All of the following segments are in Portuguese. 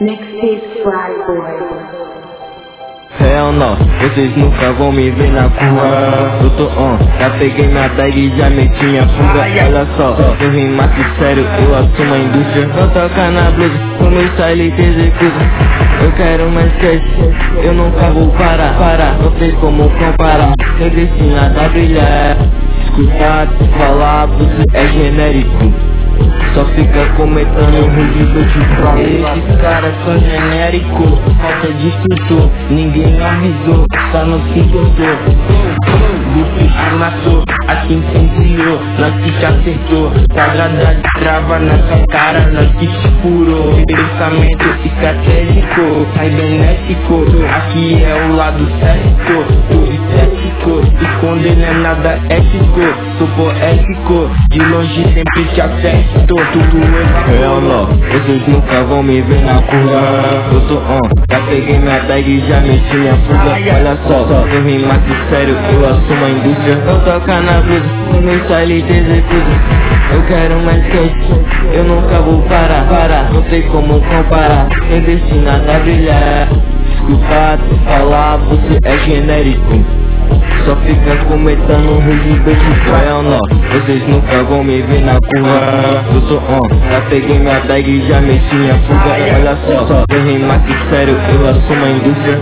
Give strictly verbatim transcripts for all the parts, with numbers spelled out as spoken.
Mixtape Fly Boy. Hell no, vocês nunca vão me ver na rua. Eu tô on, já peguei minha tag e já meti minha fuga. Olha só, eu rimo aqui sério, eu assumo a indústria. Vou tocar na blusa, o meu style te executa. Eu quero mais cash, eu nunca vou parar, parar. Não sei como comparar, eu destinado a brilhar. Escutar, falar, você é genérico. Só fica comentando ruído de prova. Esses caras são genéricos, falta de estrutura. Ninguém avisou, só não se gostou. Luffy amassou, aqui incendiou. Nós que te acertou, quadrada de trava nessa cara. Nós que te furou, pensamento estratégico, cybernético. Aqui é o lado certo, estético. Esconder não é nada ético, sou poético. De longe sempre te acerto. Tudo é hell no, vocês nunca vão me ver na rua. Eu tô on, já peguei minha tag e já meti minha fuga. Olha só, eu rimo aqui sério, eu assumo a indústria. Eu toco na blusa, o meu style te executa. Eu quero mais cash, eu nunca vou parar, parar. Não sei como comparar, é destinado a brilhar. Escutar, falar, você é genérico. Só fica comentando ruído de hell no, vocês nunca vão me ver na rua. Eu tô on, já peguei minha tag e já meti minha fuga. Olha só, eu rimo aqui sério, eu assumo a indústria.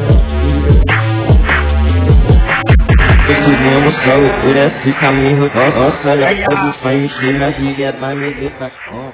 Eu subimos só por esse caminho. Nossa, olha, todo fã, me chega, diga, vai me deixar.